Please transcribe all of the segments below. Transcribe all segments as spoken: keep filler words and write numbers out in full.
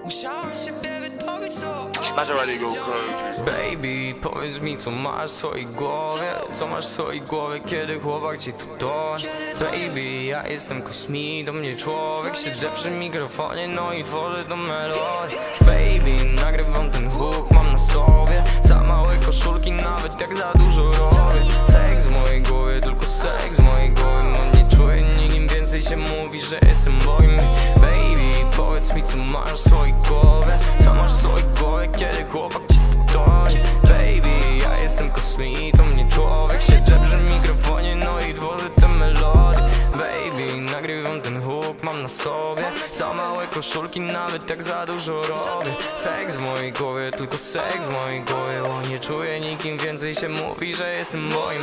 Musiałem siebie wydobyć, co? Maserati go crazy. Baby, powiedz mi, co masz w swojej głowie. Co masz w swojej głowie, kiedy chłopak ci tu doń. Baby, ja jestem kosmitą, nie człowiek. Siedzę przy mikrofonie, no i tworzę tą melodię. Baby, nagrywam ten hook, mam na sobie za małe koszulki, nawet jak za dużo robię. Seks w mojej głowie, tylko seks w mojej głowie. No nie czuję nikim, więcej się mówi, że jestem bojem. Baby, powiedz mi, co masz w swojej głowie. Co masz w swojej głowie, kiedy chłopak ci tu tonie. Baby, ja jestem kosmitą, nie człowiek. Siedzę przy mikrofonie, no i tworzę te melodie. Baby, nagrywam ten hook, mam na sobie za małe koszulki, nawet jak za dużo robię. Seks w mojej głowie, tylko seks w mojej głowie. O, nie czuję nikim, więcej się mówi, że jestem moim.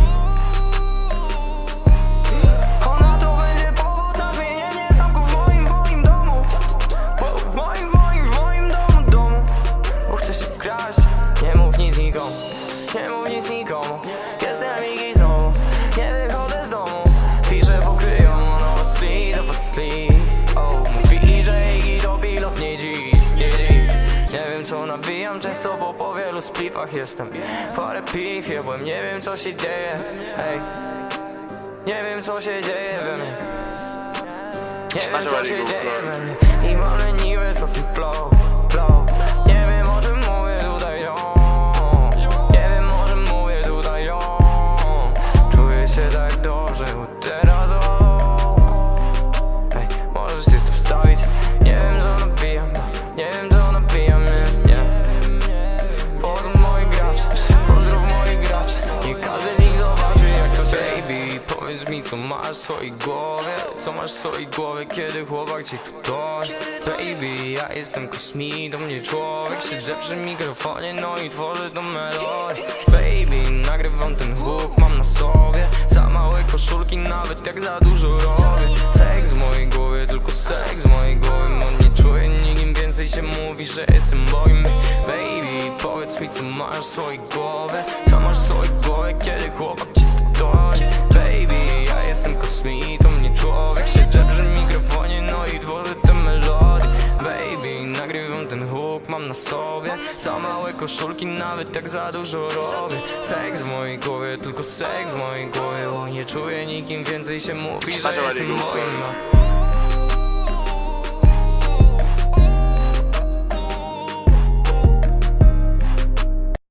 Ona to będzie powód na zmienienie zamku w moim, w moim domu. W moim, w moim, w moim domu, domu. Bo chcę się wkraść. Nie mów nic nikomu, nie mów nic nikomu. Jestem Iggy znowu, nie wychodzę z domu. Piszę po kryjomu, no sleep, to pod sleep. Oh, mówili, że Iggy to pilot, nie dziś, nie dziś. Nie wiem, co nabijam często, bo po wielu spliffach jestem. Parę piw jebłem, nie wiem, co się dzieje. Hej, nie wiem, co się dzieje we mnie. Nie wiem, co się dzieje we mnie. I mam leniwe, co ty flow, flow. Nie wiem, o czym mówię tutaj, no. Nie wiem, o czym mówię tutaj, no. Czuję się tak dobrze, bo teraz o. Hej, możesz się tu wstawić. Nie wiem, co nabijam, nie wiem, co nabijam, nie, nie. Pozdrów moich graczy, pozdrów moich graczy. Nie każdy z nich zobaczy, jak to baby. Powiedz mi, co masz w swojej głowie. Co masz w swojej głowie, kiedy chłopak ci tu tonie. Baby, ja jestem kosmitą, nie człowiek. Siedzę przy mikrofonie, no i tworzę tą melodię. Baby, nagrywam ten hook, mam na sobie za małe koszulki, nawet jak za dużo robię. Seks w mojej głowie, tylko seks w mojej głowie. No nie czuję nikim, więcej się mówi, że jestem bojem. Baby, powiedz mi, co masz w swojej głowie. Co masz w swojej głowie, kiedy chłopak ci tu tonie. Baby, ja jestem kosmitą, nie człowiek. Siedzę przy mikrofonie, no i tworzę te melodie. Baby, nagrywam ten hook, mam na sobie za małe koszulki, nawet jak za dużo robię. Seks w mojej głowie, tylko seks w mojej głowie. O, nie czuję nikim, więcej się mówi, że jestem moim.